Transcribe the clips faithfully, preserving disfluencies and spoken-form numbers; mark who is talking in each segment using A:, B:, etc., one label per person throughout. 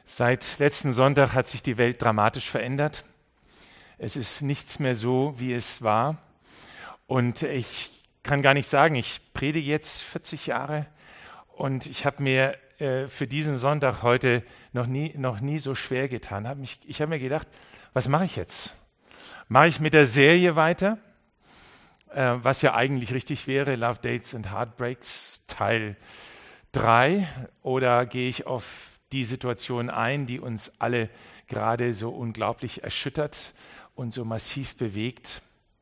A: Seit letzten Sonntag hat sich die Welt dramatisch verändert. Es ist nichts mehr so, wie es war. Und ich kann gar nicht sagen, ich predige jetzt vierzig Jahre und ich habe mir äh, für diesen Sonntag heute noch nie, noch nie so schwer getan. Hab mich, ich habe mir gedacht, was mache ich jetzt? Mache ich mit der Serie weiter, äh, was ja eigentlich richtig wäre, Love, Dates and Heartbreaks Teil drei, oder gehe ich auf die Situation ein, die uns alle gerade so unglaublich erschüttert und so massiv bewegt?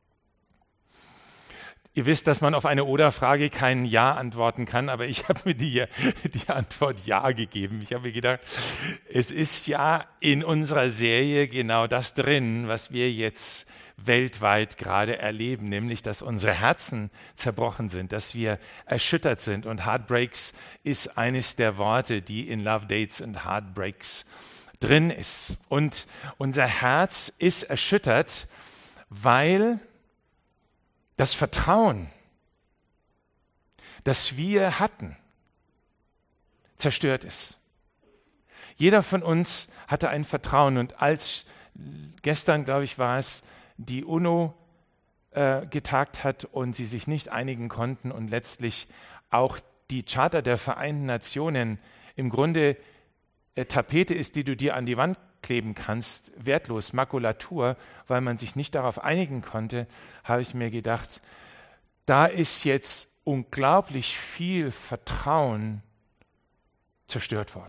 A: Ihr wisst, dass man auf eine Oder-Frage kein Ja antworten kann, aber ich habe mir die, die Antwort Ja gegeben. Ich habe mir gedacht, es ist ja in unserer Serie genau das drin, was wir jetzt weltweit gerade erleben, nämlich, dass unsere Herzen zerbrochen sind, dass wir erschüttert sind. Und Heartbreaks ist eines der Worte, die in Love, Dates and Heartbreaks drin ist. Und unser Herz ist erschüttert, weil das Vertrauen, das wir hatten, zerstört ist. Jeder von uns hatte ein Vertrauen, und als gestern, glaube ich, war es, die UNO äh, getagt hat und sie sich nicht einigen konnten und letztlich auch die Charta der Vereinten Nationen im Grunde äh, Tapete ist, die du dir an die Wand kleben kannst, wertlos, Makulatur, weil man sich nicht darauf einigen konnte, habe ich mir gedacht, da ist jetzt unglaublich viel Vertrauen zerstört worden.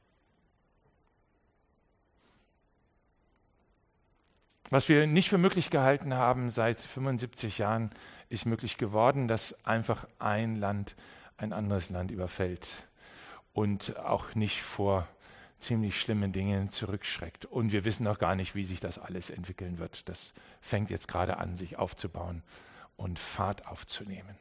A: Was wir nicht für möglich gehalten haben seit fünfundsiebzig Jahren, ist möglich geworden, dass einfach ein Land ein anderes Land überfällt und auch nicht vor ziemlich schlimmen Dingen zurückschreckt. Und wir wissen noch gar nicht, wie sich das alles entwickeln wird. Das fängt jetzt gerade an, sich aufzubauen und Fahrt aufzunehmen.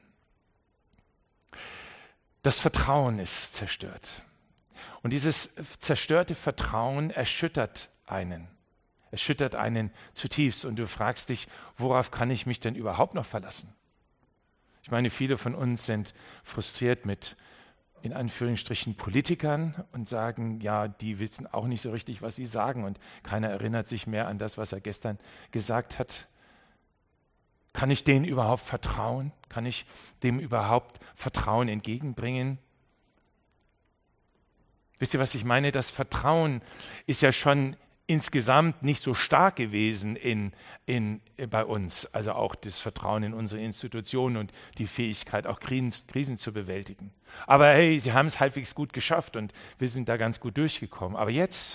A: Das Vertrauen ist zerstört. Und dieses zerstörte Vertrauen erschüttert einen. Erschüttert einen zutiefst, und du fragst dich, worauf kann ich mich denn überhaupt noch verlassen? Ich meine, viele von uns sind frustriert mit, in Anführungsstrichen, Politikern und sagen, ja, die wissen auch nicht so richtig, was sie sagen, und keiner erinnert sich mehr an das, was er gestern gesagt hat. Kann ich denen überhaupt vertrauen? Kann ich dem überhaupt Vertrauen entgegenbringen? Wisst ihr, was ich meine? Das Vertrauen ist ja schon insgesamt nicht so stark gewesen in, in, bei uns, also auch das Vertrauen in unsere Institutionen und die Fähigkeit, auch Krisen, Krisen zu bewältigen. Aber hey, sie haben es halbwegs gut geschafft und wir sind da ganz gut durchgekommen. Aber jetzt,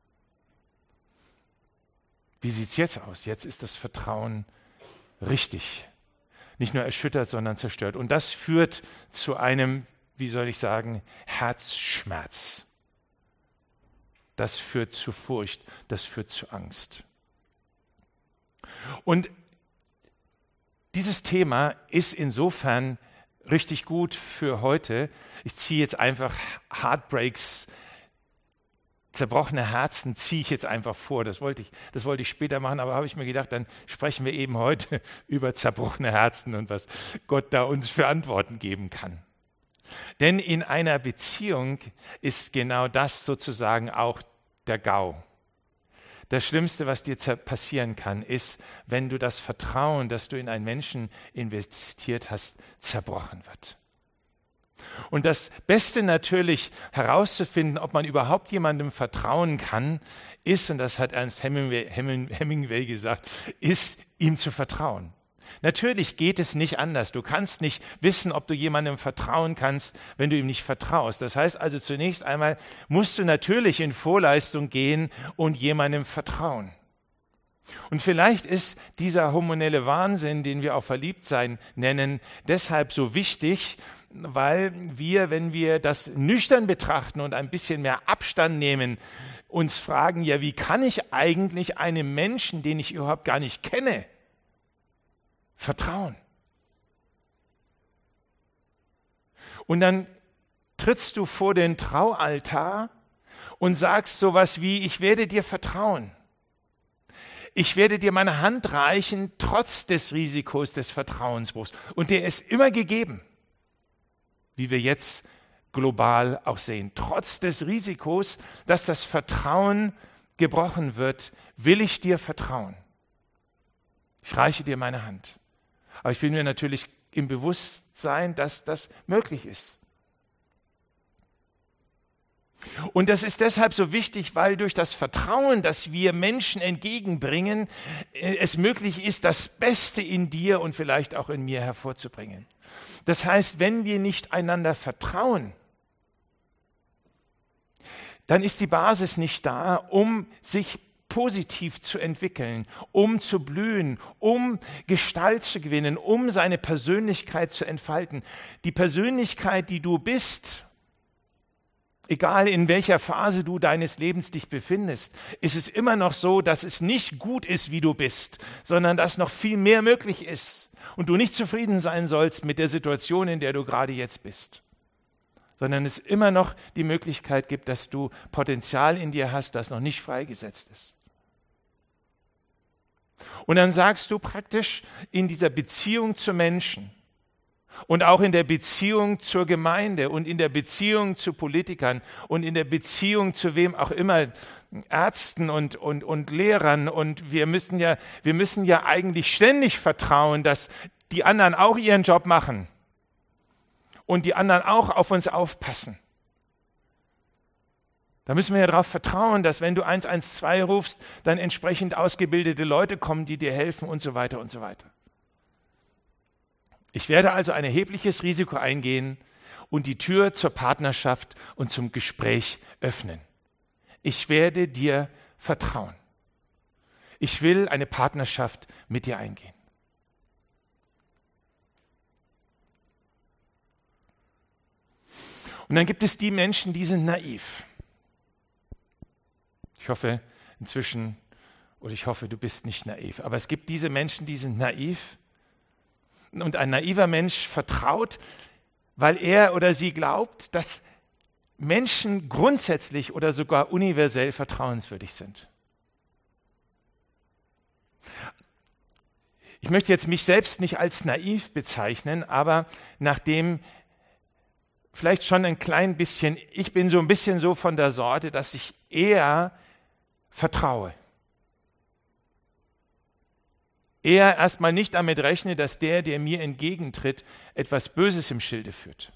A: wie sieht es jetzt aus? Jetzt ist das Vertrauen richtig, nicht nur erschüttert, sondern zerstört. Und das führt zu einem, wie soll ich sagen, Herzschmerz. Das führt zu Furcht, das führt zu Angst. Und dieses Thema ist insofern richtig gut für heute. Ich ziehe jetzt einfach Heartbreaks, zerbrochene Herzen, ziehe ich jetzt einfach vor. Das wollte ich, das wollte ich später machen, aber habe ich mir gedacht, dann sprechen wir eben heute über zerbrochene Herzen und was Gott da uns für Antworten geben kann. Denn in einer Beziehung ist genau das sozusagen auch der GAU. Das Schlimmste, was dir passieren kann, ist, wenn du das Vertrauen, das du in einen Menschen investiert hast, zerbrochen wird. Und das Beste natürlich herauszufinden, ob man überhaupt jemandem vertrauen kann, ist, und das hat Ernst Hemingway, Hemingway gesagt, ist, ihm zu vertrauen. Natürlich geht es nicht anders. Du kannst nicht wissen, ob du jemandem vertrauen kannst, wenn du ihm nicht vertraust. Das heißt also, zunächst einmal musst du natürlich in Vorleistung gehen und jemandem vertrauen. Und vielleicht ist dieser hormonelle Wahnsinn, den wir auch Verliebtsein nennen, deshalb so wichtig, weil wir, wenn wir das nüchtern betrachten und ein bisschen mehr Abstand nehmen, uns fragen, ja, wie kann ich eigentlich einem Menschen, den ich überhaupt gar nicht kenne, vertrauen? Und dann trittst du vor den Traualtar und sagst sowas wie, ich werde dir vertrauen. Ich werde dir meine Hand reichen, trotz des Risikos des Vertrauensbruchs. Und der ist immer gegeben. Wie wir jetzt global auch sehen. Trotz des Risikos, dass das Vertrauen gebrochen wird, will ich dir vertrauen. Ich reiche dir meine Hand. Aber ich will mir natürlich im Bewusstsein, dass das möglich ist. Und das ist deshalb so wichtig, weil durch das Vertrauen, das wir Menschen entgegenbringen, es möglich ist, das Beste in dir und vielleicht auch in mir hervorzubringen. Das heißt, wenn wir nicht einander vertrauen, dann ist die Basis nicht da, um sich positiv zu entwickeln, um zu blühen, um Gestalt zu gewinnen, um seine Persönlichkeit zu entfalten. Die Persönlichkeit, die du bist, egal in welcher Phase du deines Lebens dich befindest, ist es immer noch so, dass es nicht gut ist, wie du bist, sondern dass noch viel mehr möglich ist und du nicht zufrieden sein sollst mit der Situation, in der du gerade jetzt bist, sondern es immer noch die Möglichkeit gibt, dass du Potenzial in dir hast, das noch nicht freigesetzt ist. Und dann sagst du praktisch in dieser Beziehung zu Menschen und auch in der Beziehung zur Gemeinde und in der Beziehung zu Politikern und in der Beziehung zu wem auch immer, Ärzten und, und, und Lehrern, und wir müssen ja, wir müssen ja eigentlich ständig vertrauen, dass die anderen auch ihren Job machen und die anderen auch auf uns aufpassen. Da müssen wir ja darauf vertrauen, dass wenn du eins eins zwei rufst, dann entsprechend ausgebildete Leute kommen, die dir helfen und so weiter und so weiter. Ich werde also ein erhebliches Risiko eingehen und die Tür zur Partnerschaft und zum Gespräch öffnen. Ich werde dir vertrauen. Ich will eine Partnerschaft mit dir eingehen. Und dann gibt es die Menschen, die sind naiv. Ich hoffe inzwischen, oder ich hoffe, du bist nicht naiv, aber es gibt diese Menschen, die sind naiv. Und ein naiver Mensch vertraut, weil er oder sie glaubt, dass Menschen grundsätzlich oder sogar universell vertrauenswürdig sind. Ich möchte jetzt mich selbst nicht als naiv bezeichnen, aber nachdem vielleicht schon ein klein bisschen, ich bin so ein bisschen so von der Sorte, dass ich eher vertraue. Eher erstmal nicht damit rechne, dass der, der mir entgegentritt, etwas Böses im Schilde führt.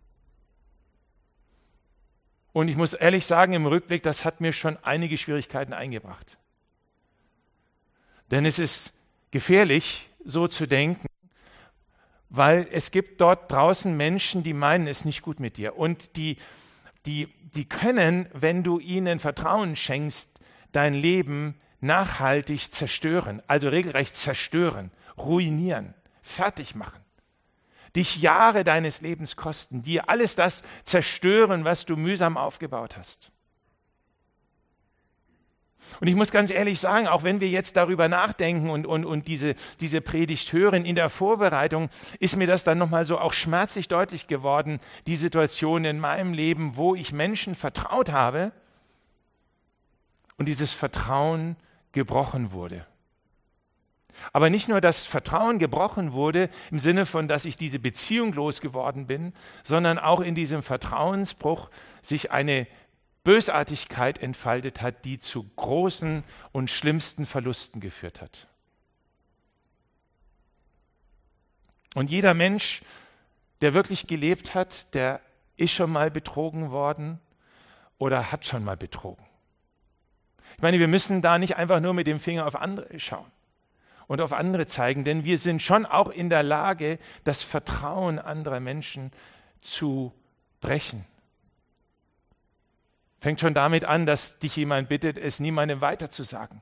A: Und ich muss ehrlich sagen, im Rückblick, das hat mir schon einige Schwierigkeiten eingebracht. Denn es ist gefährlich, so zu denken, weil es gibt dort draußen Menschen, die meinen es nicht gut mit dir. Und die, die, die können, wenn du ihnen Vertrauen schenkst, dein Leben nachhaltig zerstören, also regelrecht zerstören, ruinieren, fertig machen, dich Jahre deines Lebens kosten, dir alles das zerstören, was du mühsam aufgebaut hast. Und ich muss ganz ehrlich sagen, auch wenn wir jetzt darüber nachdenken und, und, und diese, diese Predigt hören, in der Vorbereitung ist mir das dann nochmal so auch schmerzlich deutlich geworden, die Situation in meinem Leben, wo ich Menschen vertraut habe und dieses Vertrauen gebrochen wurde. Aber nicht nur das Vertrauen gebrochen wurde, im Sinne von, dass ich diese Beziehung losgeworden bin, sondern auch in diesem Vertrauensbruch sich eine Bösartigkeit entfaltet hat, die zu großen und schlimmsten Verlusten geführt hat. Und jeder Mensch, der wirklich gelebt hat, der ist schon mal betrogen worden oder hat schon mal betrogen. Ich meine, wir müssen da nicht einfach nur mit dem Finger auf andere schauen und auf andere zeigen, denn wir sind schon auch in der Lage, das Vertrauen anderer Menschen zu brechen. Fängt schon damit an, dass dich jemand bittet, es niemandem weiterzusagen.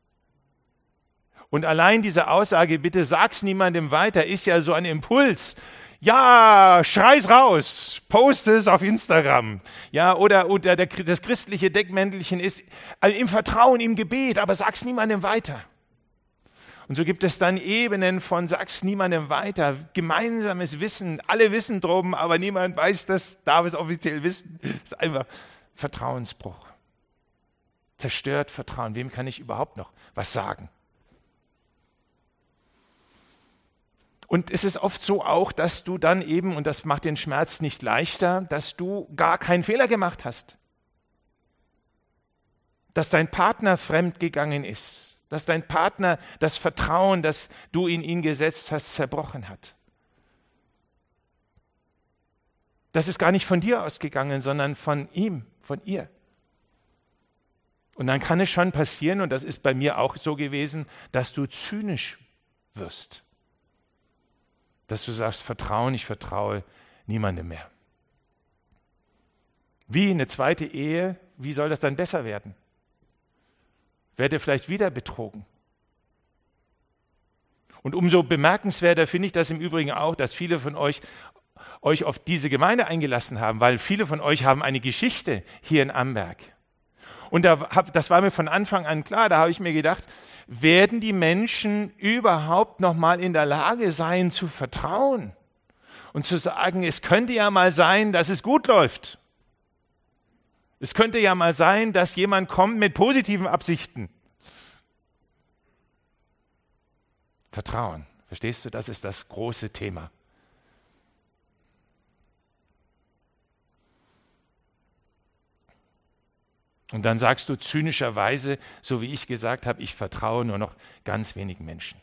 A: Und allein diese Aussage, bitte sag's niemandem weiter, ist ja so ein Impuls. Ja, schrei's raus, post es auf Instagram. Ja, oder, oder der, das christliche Deckmäntelchen ist im Vertrauen, im Gebet, aber sag's niemandem weiter. Und so gibt es dann Ebenen von sag's niemandem weiter, gemeinsames Wissen, alle wissen drum, aber niemand weiß das, darf es offiziell wissen. Das ist einfach Vertrauensbruch. Zerstört Vertrauen. Wem kann ich überhaupt noch was sagen? Und es ist oft so auch, dass du dann eben, und das macht den Schmerz nicht leichter, dass du gar keinen Fehler gemacht hast. Dass dein Partner fremdgegangen ist. Dass dein Partner das Vertrauen, das du in ihn gesetzt hast, zerbrochen hat. Das ist gar nicht von dir ausgegangen, sondern von ihm, von ihr. Und dann kann es schon passieren, und das ist bei mir auch so gewesen, dass du zynisch wirst. Dass du sagst, Vertrauen, ich vertraue niemandem mehr. Wie eine zweite Ehe, wie soll das dann besser werden? Werde vielleicht wieder betrogen. Und umso bemerkenswerter finde ich das im Übrigen auch, dass viele von euch euch auf diese Gemeinde eingelassen haben, weil viele von euch haben eine Geschichte hier in Amberg. Und da hab, das war mir von Anfang an klar, da habe ich mir gedacht, werden die Menschen überhaupt noch mal in der Lage sein zu vertrauen und zu sagen, es könnte ja mal sein, dass es gut läuft. Es könnte ja mal sein, dass jemand kommt mit positiven Absichten. Vertrauen, verstehst du, das ist das große Thema. Und dann sagst du zynischerweise, so wie ich gesagt habe, ich vertraue nur noch ganz wenigen Menschen.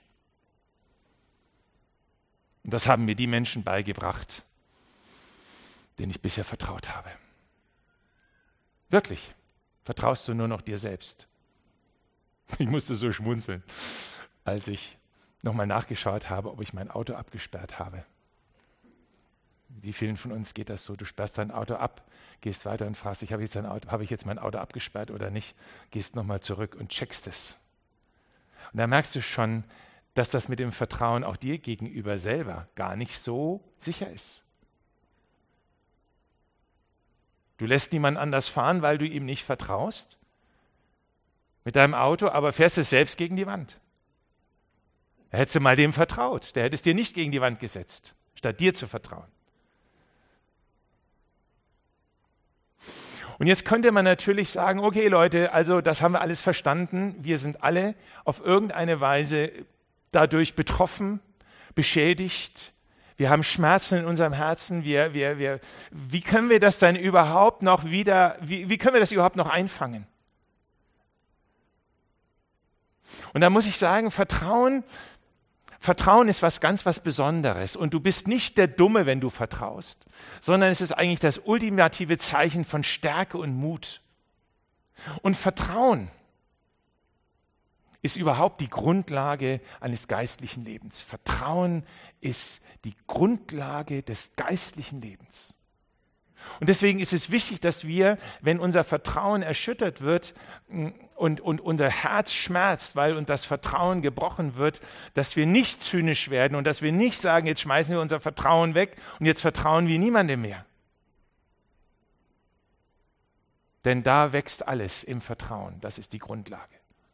A: Und das haben mir die Menschen beigebracht, denen ich bisher vertraut habe. Wirklich, vertraust du nur noch dir selbst? Ich musste so schmunzeln, als ich nochmal nachgeschaut habe, ob ich mein Auto abgesperrt habe. Wie vielen von uns geht das so? Du sperrst dein Auto ab, gehst weiter und fragst dich, habe ich jetzt, habe ich jetzt mein Auto abgesperrt oder nicht? Gehst nochmal zurück und checkst es. Und da merkst du schon, dass das mit dem Vertrauen auch dir gegenüber selber gar nicht so sicher ist. Du lässt niemand anders fahren, weil du ihm nicht vertraust mit deinem Auto, aber fährst es selbst gegen die Wand. Da hättest du mal dem vertraut, der hätte es dir nicht gegen die Wand gesetzt, statt dir zu vertrauen. Und jetzt könnte man natürlich sagen, okay Leute, also das haben wir alles verstanden, wir sind alle auf irgendeine Weise dadurch betroffen, beschädigt, wir haben Schmerzen in unserem Herzen, wir, wir, wir, wie können wir das dann überhaupt noch wieder, wie, wie können wir das überhaupt noch einfangen? Und da muss ich sagen, Vertrauen, Vertrauen ist was ganz was Besonderes und du bist nicht der Dumme, wenn du vertraust, sondern es ist eigentlich das ultimative Zeichen von Stärke und Mut. Und Vertrauen ist überhaupt die Grundlage eines geistlichen Lebens. Vertrauen ist die Grundlage des geistlichen Lebens. Und deswegen ist es wichtig, dass wir, wenn unser Vertrauen erschüttert wird und, und unser Herz schmerzt, weil uns das Vertrauen gebrochen wird, dass wir nicht zynisch werden und dass wir nicht sagen, jetzt schmeißen wir unser Vertrauen weg und jetzt vertrauen wir niemandem mehr. Denn da wächst alles im Vertrauen. Das ist die Grundlage.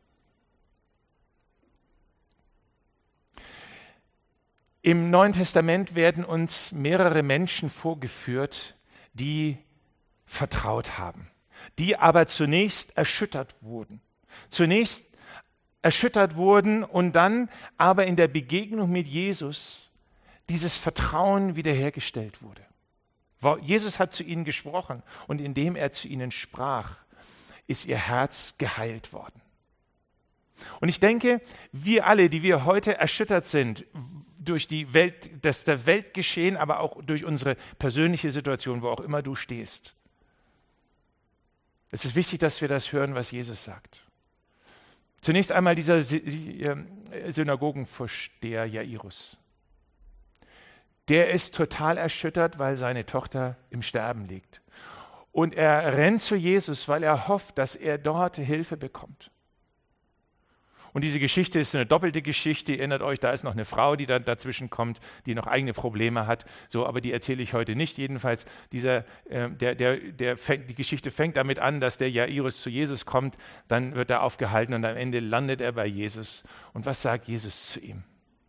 A: Im Neuen Testament werden uns mehrere Menschen vorgeführt, die vertraut haben, die aber zunächst erschüttert wurden. Zunächst erschüttert wurden und dann aber in der Begegnung mit Jesus dieses Vertrauen wiederhergestellt wurde. Jesus hat zu ihnen gesprochen und indem er zu ihnen sprach, ist ihr Herz geheilt worden. Und ich denke, wir alle, die wir heute erschüttert sind, durch die Welt, das der Weltgeschehen, aber auch durch unsere persönliche Situation, wo auch immer du stehst. Es ist wichtig, dass wir das hören, was Jesus sagt. Zunächst einmal dieser Synagogenvorsteher Jairus. Der ist total erschüttert, weil seine Tochter im Sterben liegt. Und er rennt zu Jesus, weil er hofft, dass er dort Hilfe bekommt. Und diese Geschichte ist eine doppelte Geschichte. Ihr erinnert euch, da ist noch eine Frau, die da dazwischen kommt, die noch eigene Probleme hat. So, aber die erzähle ich heute nicht. Jedenfalls, dieser, äh, der, der, der fängt, die Geschichte fängt damit an, dass der Jairus zu Jesus kommt. Dann wird er aufgehalten und am Ende landet er bei Jesus. Und was sagt Jesus zu ihm?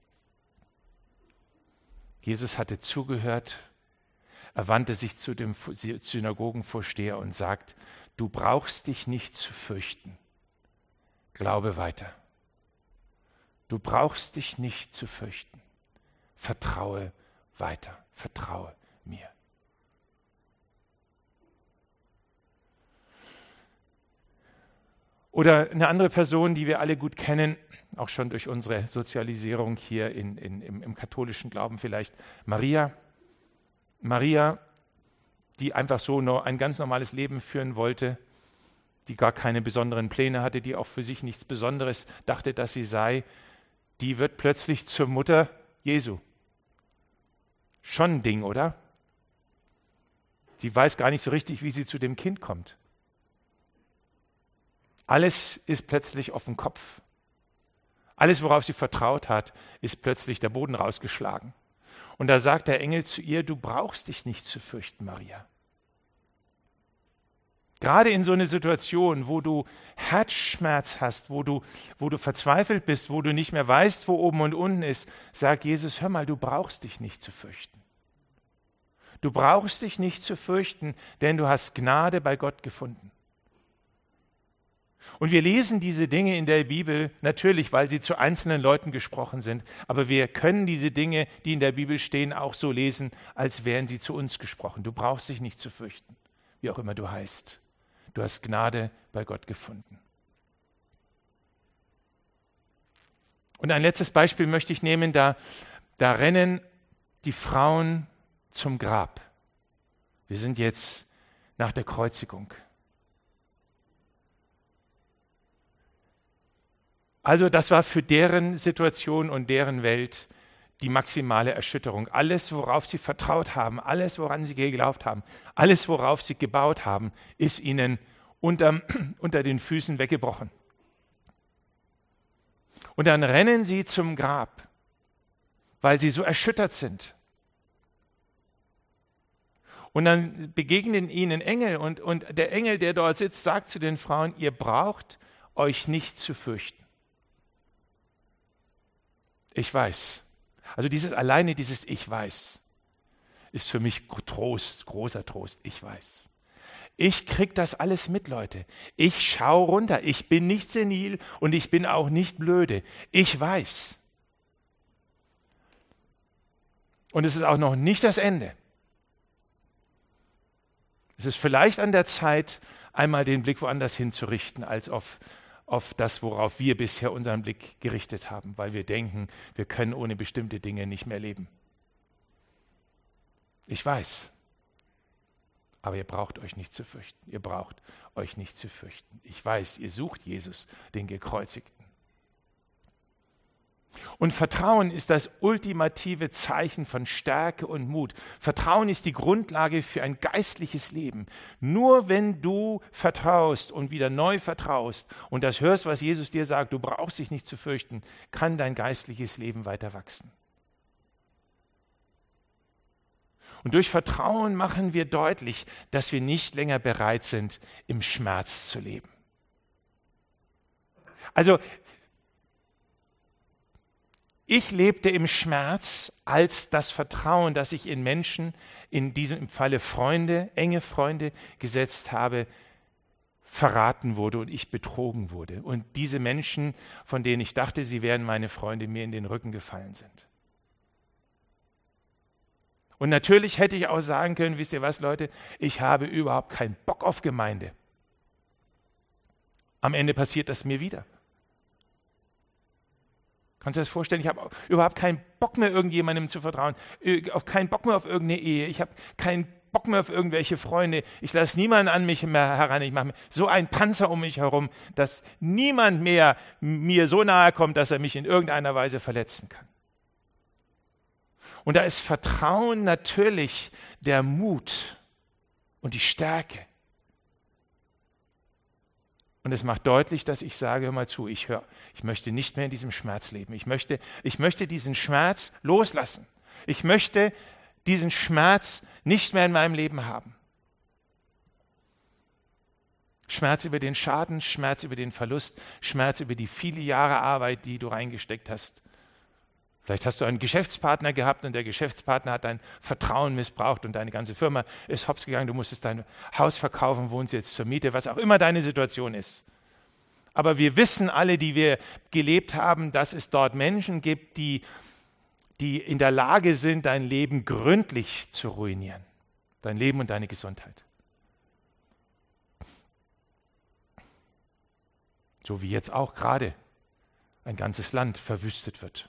A: Jesus hatte zugehört. Er wandte sich zu dem Synagogenvorsteher und sagt, du brauchst dich nicht zu fürchten. Glaube weiter. Du brauchst dich nicht zu fürchten. vertraue weiter, vertraue mir. Oder eine andere Person, die wir alle gut kennen, auch schon durch unsere Sozialisierung hier in, in, im, im katholischen Glauben vielleicht, Maria. Maria, die einfach so nur ein ganz normales Leben führen wollte, die gar keine besonderen Pläne hatte, die auch für sich nichts Besonderes dachte, dass sie sei, die wird plötzlich zur Mutter Jesu. Schon ein Ding, oder? Sie weiß gar nicht so richtig, wie sie zu dem Kind kommt. Alles ist plötzlich auf den Kopf. Alles, worauf sie vertraut hat, ist plötzlich der Boden rausgeschlagen. Und da sagt der Engel zu ihr, du brauchst dich nicht zu fürchten, Maria. Gerade in so einer Situation, wo du Herzschmerz hast, wo du, wo du verzweifelt bist, wo du nicht mehr weißt, wo oben und unten ist, sagt Jesus, hör mal, du brauchst dich nicht zu fürchten. Du brauchst dich nicht zu fürchten, denn du hast Gnade bei Gott gefunden. Und wir lesen diese Dinge in der Bibel natürlich, weil sie zu einzelnen Leuten gesprochen sind, aber wir können diese Dinge, die in der Bibel stehen, auch so lesen, als wären sie zu uns gesprochen. Du brauchst dich nicht zu fürchten, wie auch immer du heißt. Du hast Gnade bei Gott gefunden. Und ein letztes Beispiel möchte ich nehmen, da, da rennen die Frauen zum Grab. Wir sind jetzt nach der Kreuzigung. Also das war für deren Situation und deren Welt die maximale Erschütterung. Alles, worauf sie vertraut haben, alles, woran sie geglaubt haben, alles, worauf sie gebaut haben, ist ihnen unter, unter den Füßen weggebrochen. Und dann rennen sie zum Grab, weil sie so erschüttert sind. Und dann begegnen ihnen Engel und, und der Engel, der dort sitzt, sagt zu den Frauen, ihr braucht euch nicht zu fürchten. Ich weiß. Also dieses alleine, dieses Ich weiß, ist für mich Trost, großer Trost. Ich weiß. Ich krieg das alles mit, Leute. Ich schau runter. Ich bin nicht senil und ich bin auch nicht blöde. Ich weiß. Und es ist auch noch nicht das Ende. Es ist vielleicht an der Zeit, einmal den Blick woanders hinzurichten, als auf auf das, worauf wir bisher unseren Blick gerichtet haben, weil wir denken, wir können ohne bestimmte Dinge nicht mehr leben. Ich weiß, aber ihr braucht euch nicht zu fürchten. Ihr braucht euch nicht zu fürchten. Ich weiß, ihr sucht Jesus, den Gekreuzigten. Und Vertrauen ist das ultimative Zeichen von Stärke und Mut. Vertrauen ist die Grundlage für ein geistliches Leben. Nur wenn du vertraust und wieder neu vertraust und das hörst, was Jesus dir sagt, du brauchst dich nicht zu fürchten, kann dein geistliches Leben weiter wachsen. Und durch Vertrauen machen wir deutlich, dass wir nicht länger bereit sind, im Schmerz zu leben. Also, ich lebte im Schmerz, als das Vertrauen, das ich in Menschen, in diesem Falle Freunde, enge Freunde gesetzt habe, verraten wurde und ich betrogen wurde. Und diese Menschen, von denen ich dachte, sie wären meine Freunde, mir in den Rücken gefallen sind. Und natürlich hätte ich auch sagen können, wisst ihr was, Leute, ich habe überhaupt keinen Bock auf Gemeinde. Am Ende passiert das mir wieder. Kannst du dir das vorstellen? Ich habe überhaupt keinen Bock mehr, irgendjemandem zu vertrauen, auf keinen Bock mehr auf irgendeine Ehe. Ich habe keinen Bock mehr auf irgendwelche Freunde. Ich lasse niemanden an mich mehr heran. Ich mache so einen Panzer um mich herum, dass niemand mehr mir so nahe kommt, dass er mich in irgendeiner Weise verletzen kann. Und da ist Vertrauen natürlich der Mut und die Stärke. Und es macht deutlich, dass ich sage, hör mal zu, ich höre, ich möchte nicht mehr in diesem Schmerz leben. Ich möchte, ich möchte diesen Schmerz loslassen. Ich möchte diesen Schmerz nicht mehr in meinem Leben haben. Schmerz über den Schaden, Schmerz über den Verlust, Schmerz über die viele Jahre Arbeit, die du reingesteckt hast. Vielleicht hast du einen Geschäftspartner gehabt und der Geschäftspartner hat dein Vertrauen missbraucht und deine ganze Firma ist hops gegangen. Du musstest dein Haus verkaufen, wohnst jetzt zur Miete, was auch immer deine Situation ist. Aber wir wissen alle, die wir gelebt haben, dass es dort Menschen gibt, die, die in der Lage sind, dein Leben gründlich zu ruinieren. Dein Leben und deine Gesundheit. So wie jetzt auch gerade ein ganzes Land verwüstet wird.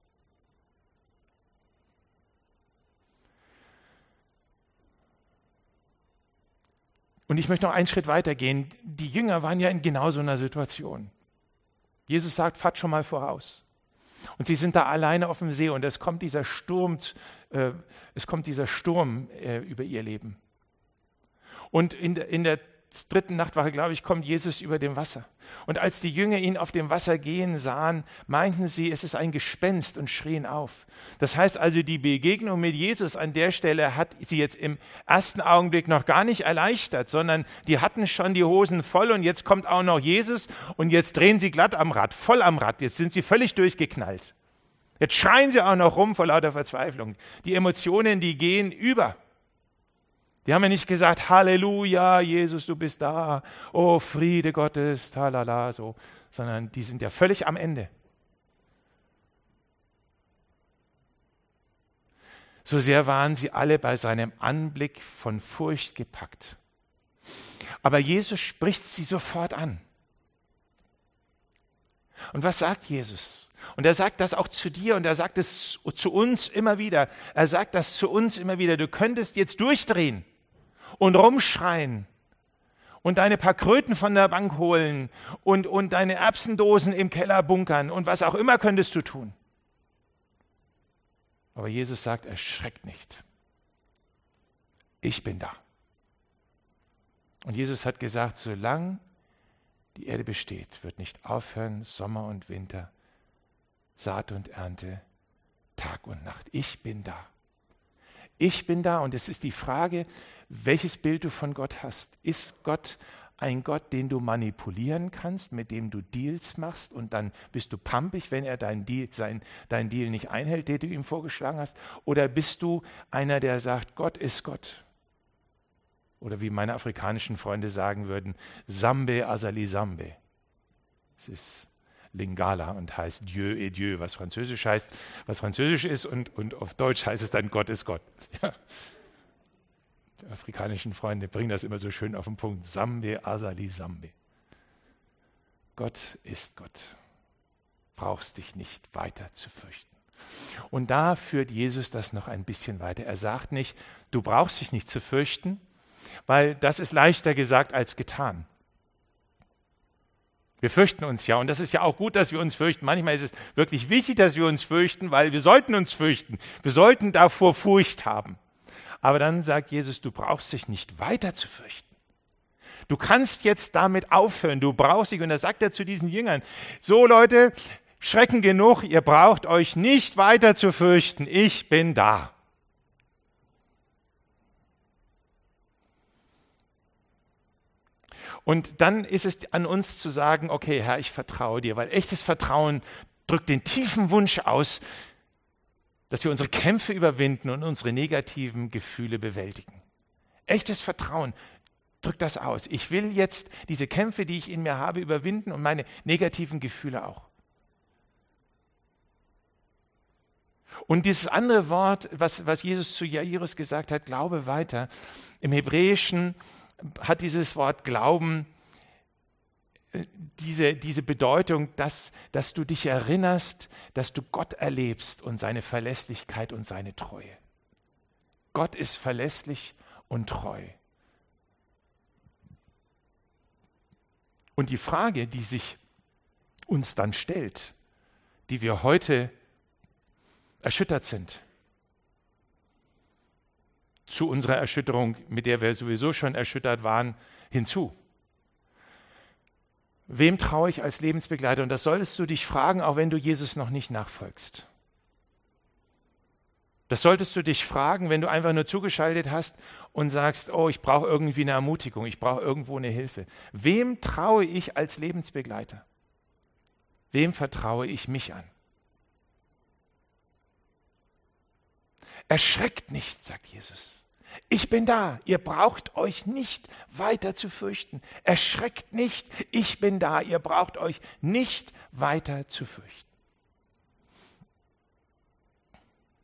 A: Und ich möchte noch einen Schritt weiter gehen. Die Jünger waren ja in genau so einer Situation. Jesus sagt, fahrt schon mal voraus. Und sie sind da alleine auf dem See und es kommt dieser Sturm, äh, es kommt dieser Sturm äh, über ihr Leben. Und in der, in der dritten Nachtwache, glaube ich, kommt Jesus über dem Wasser. Und als die Jünger ihn auf dem Wasser gehen sahen, meinten sie, es ist ein Gespenst und schrien auf. Das heißt also, die Begegnung mit Jesus an der Stelle hat sie jetzt im ersten Augenblick noch gar nicht erleichtert, sondern die hatten schon die Hosen voll und jetzt kommt auch noch Jesus und jetzt drehen sie glatt am Rad, voll am Rad. Jetzt sind sie völlig durchgeknallt. Jetzt schreien sie auch noch rum vor lauter Verzweiflung. Die Emotionen, die gehen über. Die haben ja nicht gesagt, Halleluja, Jesus, du bist da, oh Friede Gottes, talala, so, sondern die sind ja völlig am Ende. So sehr waren sie alle bei seinem Anblick von Furcht gepackt. Aber Jesus spricht sie sofort an. Und was sagt Jesus? Und er sagt das auch zu dir und er sagt es zu uns immer wieder. Er sagt das zu uns immer wieder. Du könntest jetzt durchdrehen und rumschreien und deine paar Kröten von der Bank holen und, und deine Erbsendosen im Keller bunkern und was auch immer könntest du tun. Aber Jesus sagt, erschreckt nicht. Ich bin da. Und Jesus hat gesagt, solange die Erde besteht, wird nicht aufhören, Sommer und Winter, Saat und Ernte, Tag und Nacht. Ich bin da. Ich bin da und es ist die Frage, welches Bild du von Gott hast. Ist Gott ein Gott, den du manipulieren kannst, mit dem du Deals machst und dann bist du pampig, wenn er deinen Deal, sein, dein Deal nicht einhält, den du ihm vorgeschlagen hast? Oder bist du einer, der sagt, Gott ist Gott? Oder wie meine afrikanischen Freunde sagen würden, Sambe Azali Sambe. Es ist Lingala und heißt Dieu et Dieu, was Französisch heißt, was Französisch ist und, und auf Deutsch heißt es dann Gott ist Gott. Ja. Die afrikanischen Freunde bringen das immer so schön auf den Punkt. Sambe Azali Sambe. Gott ist Gott. Brauchst dich nicht weiter zu fürchten. Und da führt Jesus das noch ein bisschen weiter. Er sagt nicht, du brauchst dich nicht zu fürchten, weil das ist leichter gesagt als getan. Wir fürchten uns ja und das ist ja auch gut, dass wir uns fürchten. Manchmal ist es wirklich wichtig, dass wir uns fürchten, weil wir sollten uns fürchten. Wir sollten davor Furcht haben. Aber dann sagt Jesus, du brauchst dich nicht weiter zu fürchten. Du kannst jetzt damit aufhören, du brauchst dich. Und da sagt er zu diesen Jüngern, so Leute, Schrecken genug, ihr braucht euch nicht weiter zu fürchten, ich bin da. Und dann ist es an uns zu sagen, okay, Herr, ich vertraue dir, weil echtes Vertrauen drückt den tiefen Wunsch aus, dass wir unsere Kämpfe überwinden und unsere negativen Gefühle bewältigen. Echtes Vertrauen drückt das aus. Ich will jetzt diese Kämpfe, die ich in mir habe, überwinden und meine negativen Gefühle auch. Und dieses andere Wort, was, was Jesus zu Jairus gesagt hat, glaube weiter, im Hebräischen hat dieses Wort Glauben diese, diese Bedeutung, dass, dass du dich erinnerst, dass du Gott erlebst und seine Verlässlichkeit und seine Treue. Gott ist verlässlich und treu. Und die Frage, die sich uns dann stellt, die wir heute erschüttert sind, zu unserer Erschütterung, mit der wir sowieso schon erschüttert waren, hinzu. Wem traue ich als Lebensbegleiter? Und das solltest du dich fragen, auch wenn du Jesus noch nicht nachfolgst. Das solltest du dich fragen, wenn du einfach nur zugeschaltet hast und sagst, oh, ich brauche irgendwie eine Ermutigung, ich brauche irgendwo eine Hilfe. Wem traue ich als Lebensbegleiter? Wem vertraue ich mich an? Erschreckt nicht, sagt Jesus. Ich bin da, ihr braucht euch nicht weiter zu fürchten. Erschreckt nicht, ich bin da, ihr braucht euch nicht weiter zu fürchten.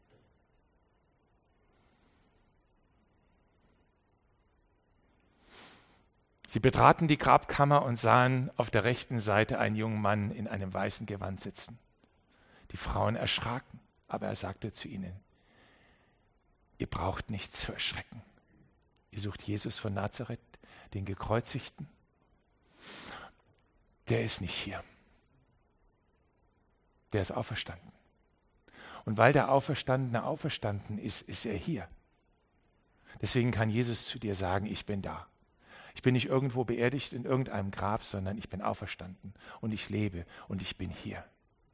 A: Sie betraten die Grabkammer und sahen auf der rechten Seite einen jungen Mann in einem weißen Gewand sitzen. Die Frauen erschraken, aber er sagte zu ihnen: Ihr braucht nicht zu erschrecken. Ihr sucht Jesus von Nazareth, den Gekreuzigten. Der ist nicht hier. Der ist auferstanden. Und weil der Auferstandene auferstanden ist, ist er hier. Deswegen kann Jesus zu dir sagen: Ich bin da. Ich bin nicht irgendwo beerdigt in irgendeinem Grab, sondern ich bin auferstanden und ich lebe und ich bin hier.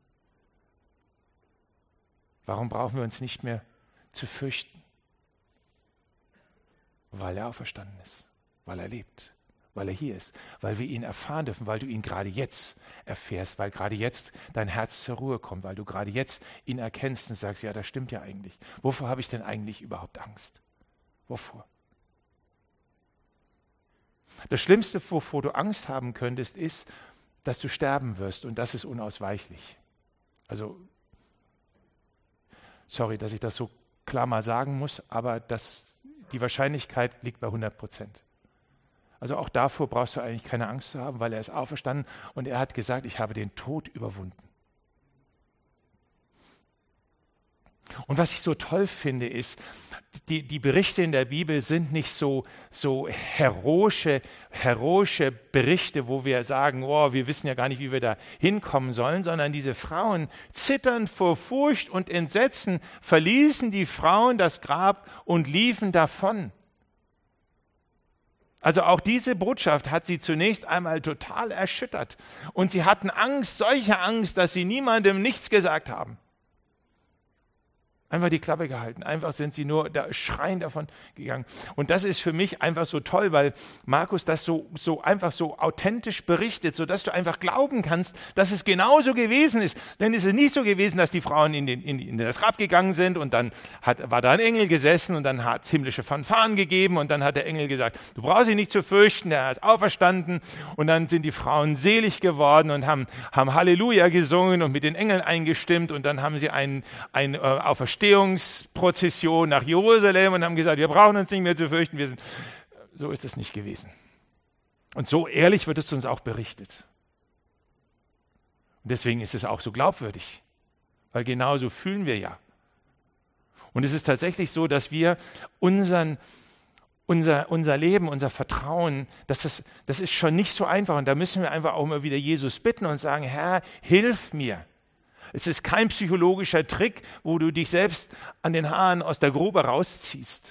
A: Warum brauchen wir uns nicht mehr zu fürchten? Weil er auferstanden ist, weil er lebt, weil er hier ist, weil wir ihn erfahren dürfen, weil du ihn gerade jetzt erfährst, weil gerade jetzt dein Herz zur Ruhe kommt, weil du gerade jetzt ihn erkennst und sagst: Ja, das stimmt ja eigentlich. Wovor habe ich denn eigentlich überhaupt Angst? Wovor? Das Schlimmste, wovor du Angst haben könntest, ist, dass du sterben wirst, und das ist unausweichlich. Also, sorry, dass ich das so klar mal sagen muss, aber das, die Wahrscheinlichkeit liegt bei hundert Prozent. Also auch davor brauchst du eigentlich keine Angst zu haben, weil er ist auferstanden und er hat gesagt: Ich habe den Tod überwunden. Und was ich so toll finde, ist, die, die Berichte in der Bibel sind nicht so, so heroische, heroische Berichte, wo wir sagen: Oh, wir wissen ja gar nicht, wie wir da hinkommen sollen, sondern diese Frauen, zitternd vor Furcht und Entsetzen, verließen die Frauen das Grab und liefen davon. Also auch diese Botschaft hat sie zunächst einmal total erschüttert. Und sie hatten Angst, solche Angst, dass sie niemandem nichts gesagt haben. Einfach die Klappe gehalten, einfach sind sie nur da schreiend davon gegangen. Und das ist für mich einfach so toll, weil Markus das so, so einfach so authentisch berichtet, sodass du einfach glauben kannst, dass es genauso gewesen ist. Denn es ist nicht so gewesen, dass die Frauen in, den, in, in das Grab gegangen sind und dann hat, war da ein Engel gesessen und dann hat es himmlische Fanfaren gegeben und dann hat der Engel gesagt: Du brauchst dich nicht zu fürchten, er ist auferstanden. Und dann sind die Frauen selig geworden und haben, haben Halleluja gesungen und mit den Engeln eingestimmt und dann haben sie ein, ein äh, Auferstehungsprozession nach Jerusalem und haben gesagt: Wir brauchen uns nicht mehr zu fürchten. Wir sind. So ist es nicht gewesen. Und so ehrlich wird es uns auch berichtet. Und deswegen ist es auch so glaubwürdig, weil genauso fühlen wir ja. Und es ist tatsächlich so, dass wir unseren, unser, unser Leben, unser Vertrauen, dass das, das ist schon nicht so einfach. Und da müssen wir einfach auch mal wieder Jesus bitten und sagen: Herr, hilf mir. Es ist kein psychologischer Trick, wo du dich selbst an den Haaren aus der Grube rausziehst.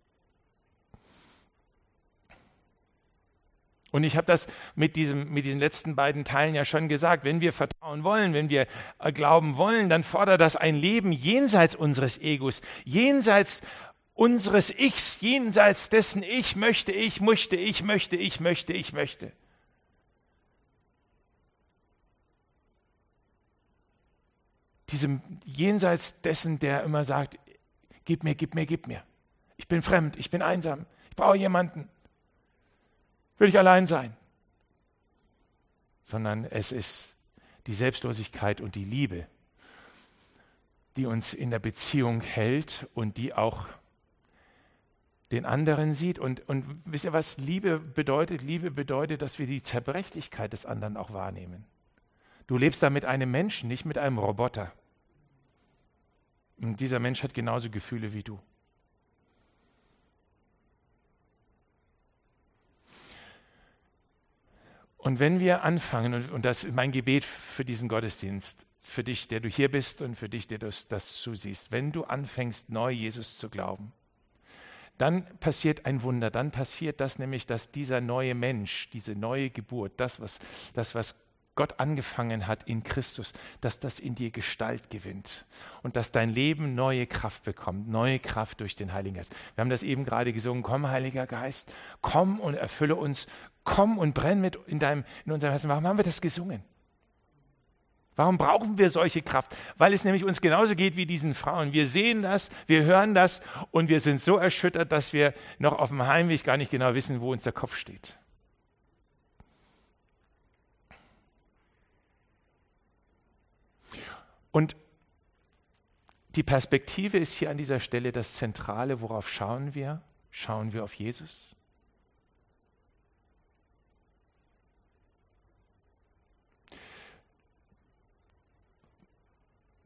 A: Und ich habe das mit, diesem, mit diesen letzten beiden Teilen ja schon gesagt. Wenn wir vertrauen wollen, wenn wir glauben wollen, dann fordert das ein Leben jenseits unseres Egos, jenseits unseres Ichs, jenseits dessen ich möchte, ich möchte, ich möchte, ich möchte, ich möchte. Diesem jenseits dessen, der immer sagt: Gib mir, gib mir, gib mir. Ich bin fremd, ich bin einsam, ich brauche jemanden. Will ich allein sein? Sondern es ist die Selbstlosigkeit und die Liebe, die uns in der Beziehung hält und die auch den anderen sieht. Und, und wisst ihr, was Liebe bedeutet? Liebe bedeutet, dass wir die Zerbrechlichkeit des anderen auch wahrnehmen. Du lebst da mit einem Menschen, nicht mit einem Roboter. Und dieser Mensch hat genauso Gefühle wie du. Und wenn wir anfangen, und, und das ist mein Gebet für diesen Gottesdienst, für dich, der du hier bist und für dich, der du das zusiehst, wenn du anfängst, neu Jesus zu glauben, dann passiert ein Wunder, dann passiert das nämlich, dass dieser neue Mensch, diese neue Geburt, das, was, das, was Gott angefangen hat in Christus, dass das in dir Gestalt gewinnt und dass dein Leben neue Kraft bekommt, neue Kraft durch den Heiligen Geist. Wir haben das eben gerade gesungen: Komm, Heiliger Geist, komm und erfülle uns, komm und brenn mit in, deinem, in unserem Herzen. Warum haben wir das gesungen? Warum brauchen wir solche Kraft? Weil es nämlich uns genauso geht wie diesen Frauen. Wir sehen das, wir hören das und wir sind so erschüttert, dass wir noch auf dem Heimweg gar nicht genau wissen, wo uns der Kopf steht. Und die Perspektive ist hier an dieser Stelle das Zentrale. Worauf schauen wir? Schauen wir auf Jesus?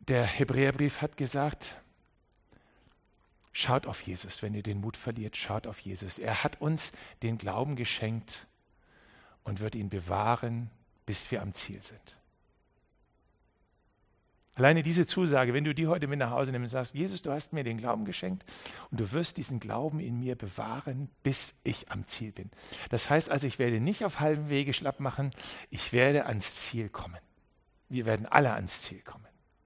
A: Der Hebräerbrief hat gesagt, schaut auf Jesus, wenn ihr den Mut verliert, schaut auf Jesus. Er hat uns den Glauben geschenkt und wird ihn bewahren, bis wir am Ziel sind. Alleine diese Zusage, wenn du die heute mit nach Hause nimmst und sagst, Jesus, du hast mir den Glauben geschenkt und du wirst diesen Glauben in mir bewahren, bis ich am Ziel bin. Das heißt also, ich werde nicht auf halbem Wege schlapp machen, ich werde ans Ziel kommen. Wir werden alle ans Ziel kommen.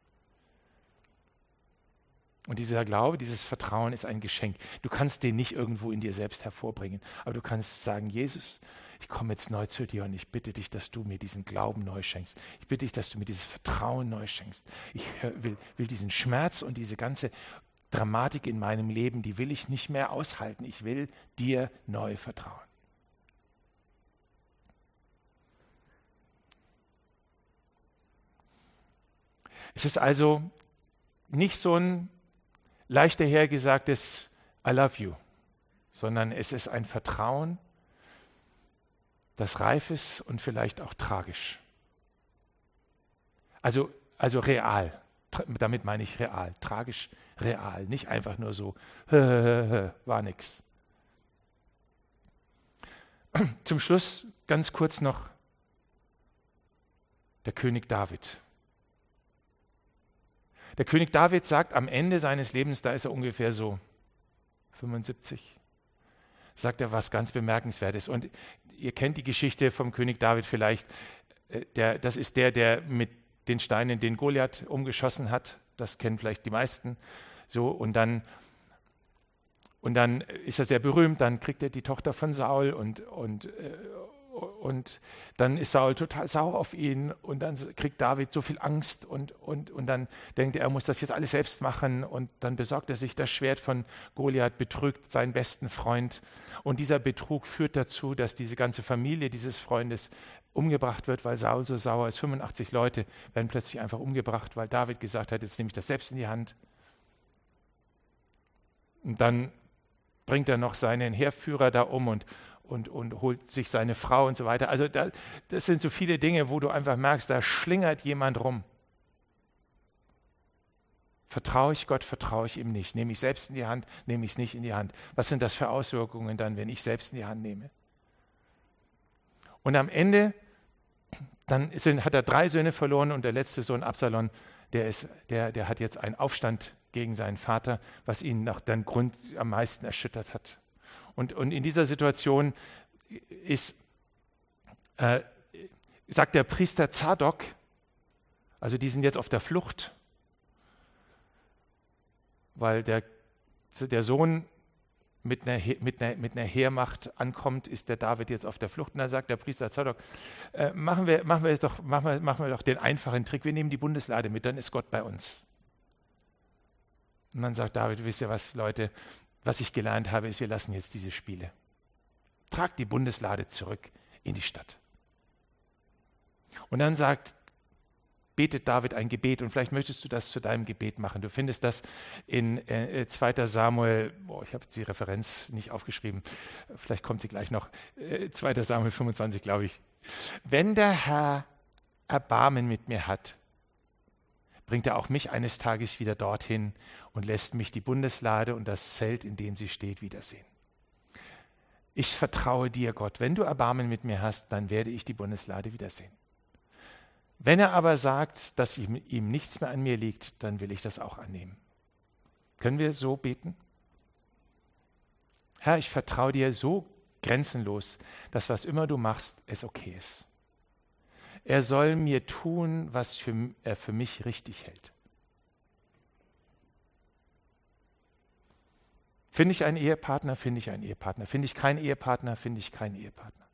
A: Und dieser Glaube, dieses Vertrauen ist ein Geschenk. Du kannst den nicht irgendwo in dir selbst hervorbringen, aber du kannst sagen, Jesus, ich komme jetzt neu zu dir und ich bitte dich, dass du mir diesen Glauben neu schenkst. Ich bitte dich, dass du mir dieses Vertrauen neu schenkst. Ich will, will diesen Schmerz und diese ganze Dramatik in meinem Leben, die will ich nicht mehr aushalten. Ich will dir neu vertrauen. Es ist also nicht so ein leicht dahergesagtes I love you, sondern es ist ein Vertrauen, das reif ist und vielleicht auch tragisch. Also, also real, Tra- damit meine ich real, tragisch real, nicht einfach nur so, war nix. Zum Schluss ganz kurz noch der König David. Der König David sagt am Ende seines Lebens, da ist er ungefähr so fünfundsiebzig, sagt er was ganz Bemerkenswertes. Und ihr kennt die Geschichte vom König David vielleicht. Der, das ist der, der mit den Steinen den Goliath umgeschossen hat. Das kennen vielleicht die meisten. So, und dann, und dann ist er sehr berühmt. Dann kriegt er die Tochter von Saul und, und, und dann ist Saul total sauer auf ihn und dann kriegt David so viel Angst und, und, und dann denkt er, er muss das jetzt alles selbst machen und dann besorgt er sich das Schwert von Goliath, betrügt seinen besten Freund und dieser Betrug führt dazu, dass diese ganze Familie dieses Freundes umgebracht wird, weil Saul so sauer ist. fünfundachtzig Leute werden plötzlich einfach umgebracht, weil David gesagt hat, jetzt nehme ich das selbst in die Hand. Und dann bringt er noch seinen Heerführer da um und Und, und holt sich seine Frau und so weiter. Also da, das sind so viele Dinge, wo du einfach merkst, da schlingert jemand rum. Vertraue ich Gott, vertraue ich ihm nicht? Nehme ich selbst in die Hand, nehme ich es nicht in die Hand? Was sind das für Auswirkungen dann, wenn ich selbst in die Hand nehme? Und am Ende, dann sind, hat er drei Söhne verloren und der letzte Sohn Absalom, der, ist, der, der hat jetzt einen Aufstand gegen seinen Vater, was ihn nach dem Grund am meisten erschüttert hat. Und, und in dieser Situation ist, äh, sagt der Priester Zadok, also die sind jetzt auf der Flucht, weil der, der Sohn mit einer, mit, einer, mit einer Heermacht ankommt, ist der David jetzt auf der Flucht. Und dann sagt der Priester Zadok, äh, machen, wir, machen, wir doch, machen, wir, machen wir doch den einfachen Trick, wir nehmen die Bundeslade mit, dann ist Gott bei uns. Und dann sagt David, wisst ihr was, Leute, was ich gelernt habe, ist, wir lassen jetzt diese Spiele. Tragt die Bundeslade zurück in die Stadt. Und dann sagt, betet David ein Gebet und vielleicht möchtest du das zu deinem Gebet machen. Du findest das in äh, zweiter Samuel, boah, ich habe jetzt die Referenz nicht aufgeschrieben, vielleicht kommt sie gleich noch, äh, zweiter Samuel fünfundzwanzig, glaube ich. Wenn der Herr Erbarmen mit mir hat, bringt er auch mich eines Tages wieder dorthin und lässt mich die Bundeslade und das Zelt, in dem sie steht, wiedersehen. Ich vertraue dir, Gott. Wenn du Erbarmen mit mir hast, dann werde ich die Bundeslade wiedersehen. Wenn er aber sagt, dass ihm, ihm nichts mehr an mir liegt, dann will ich das auch annehmen. Können wir so beten? Herr, ich vertraue dir so grenzenlos, dass was immer du machst, es okay ist. Er soll mir tun, was für, er für mich richtig hält. Finde ich einen Ehepartner, finde ich einen Ehepartner. Finde ich keinen Ehepartner, finde ich keinen Ehepartner.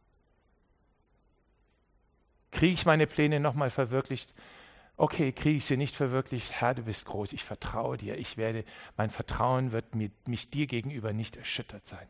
A: Kriege ich meine Pläne nochmal verwirklicht? Okay, kriege ich sie nicht verwirklicht? Herr, du bist groß, ich vertraue dir. Ich werde, mein Vertrauen wird mit, mich dir gegenüber nicht erschüttert sein.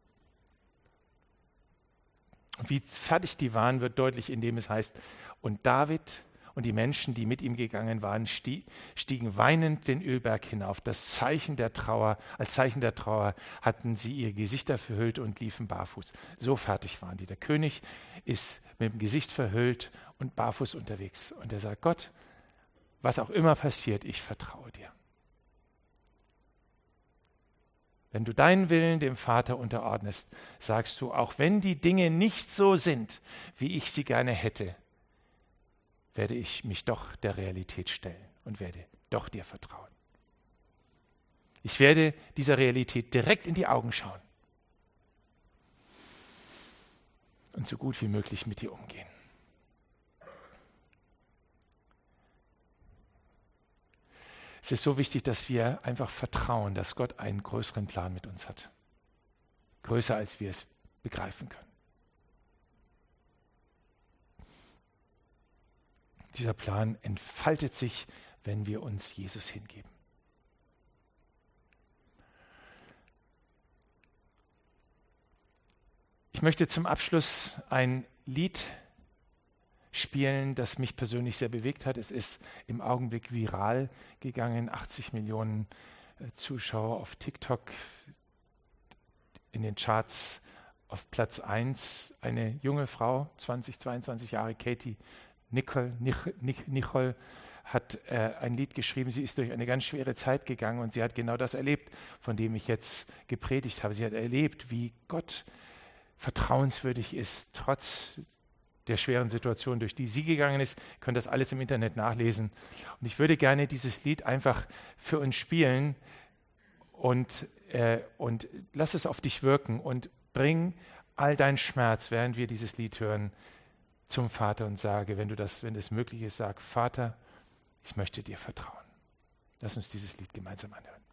A: Wie fertig die waren, wird deutlich, indem es heißt, und David und die Menschen, die mit ihm gegangen waren, stiegen weinend den Ölberg hinauf. Das Zeichen der Trauer, als Zeichen der Trauer hatten sie ihre Gesichter verhüllt und liefen barfuß. So fertig waren die. Der König ist mit dem Gesicht verhüllt und barfuß unterwegs. Und er sagt, Gott, was auch immer passiert, ich vertraue dir. Wenn du deinen Willen dem Vater unterordnest, sagst du, auch wenn die Dinge nicht so sind, wie ich sie gerne hätte, werde ich mich doch der Realität stellen und werde doch dir vertrauen. Ich werde dieser Realität direkt in die Augen schauen und so gut wie möglich mit dir umgehen. Es ist so wichtig, dass wir einfach vertrauen, dass Gott einen größeren Plan mit uns hat. Größer, als wir es begreifen können. Dieser Plan entfaltet sich, wenn wir uns Jesus hingeben. Ich möchte zum Abschluss ein Lied spielen, das mich persönlich sehr bewegt hat. Es ist im Augenblick viral gegangen, achtzig Millionen äh, Zuschauer auf TikTok, in den Charts auf Platz eins. Eine junge Frau, zwanzig, zweiundzwanzig Jahre, Katie Nicole, Nich, Nicole hat äh, ein Lied geschrieben. Sie ist durch eine ganz schwere Zeit gegangen und sie hat genau das erlebt, von dem ich jetzt gepredigt habe. Sie hat erlebt, wie Gott vertrauenswürdig ist, trotz der schweren Situation, durch die sie gegangen ist. Ihr könnt das alles im Internet nachlesen. Und ich würde gerne dieses Lied einfach für uns spielen und, äh, und lass es auf dich wirken und bring all deinen Schmerz, während wir dieses Lied hören, zum Vater und sage, wenn du das, wenn es möglich ist, sag, Vater, ich möchte dir vertrauen. Lass uns dieses Lied gemeinsam anhören.